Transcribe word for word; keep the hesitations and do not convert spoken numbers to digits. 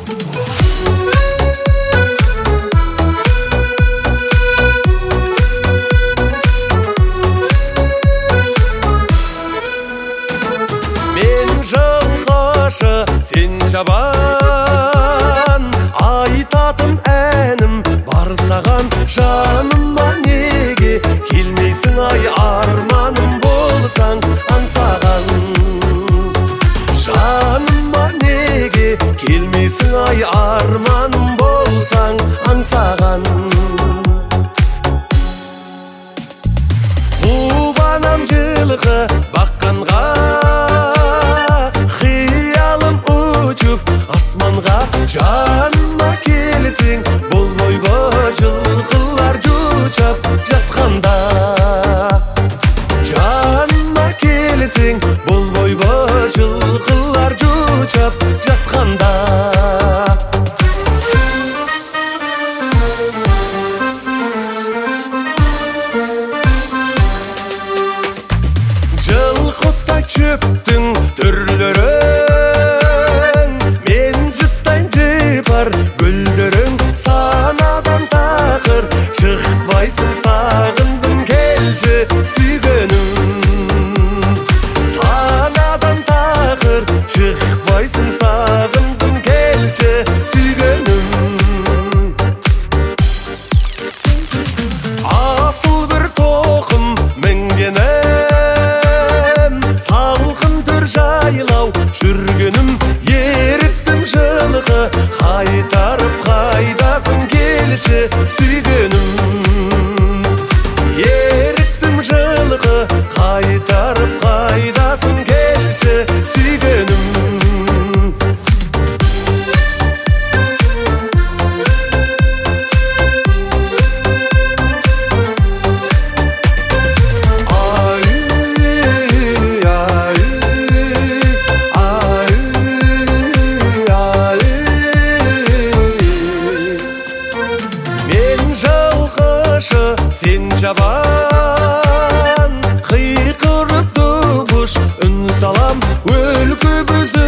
Сен жабан айтатын әнім бар саған, жаныма неге келмейсің ай, арманым болсаң аңсаған. Жаныма неге келмейсің ай, арманым болсаң аңсаған. Қубанам жылқы баққанға, асманға жаныма келсең, бол бойға жылқылар жучап жатқанда. Жаныма келсең, бол бойға жылқылар жучап жатқанда. Жылқытай чөптің түрлері, гүлдерің санадан тақыр, шықпайсың сағындым келші сүйгенім. Санадан тақыр, шықпайсың сағындым келші сүйгенім. Асыл бір тоқым мінгенім, салқын түр жайлау жүргенім. Еріктім жылқы қайтарып қайдасың келші сүйгенім. Еріктім жылқы қайтарып қайдасың келші сүйгенім. Сен жабан қиқырып дыбыш үн салам, өлкі бізі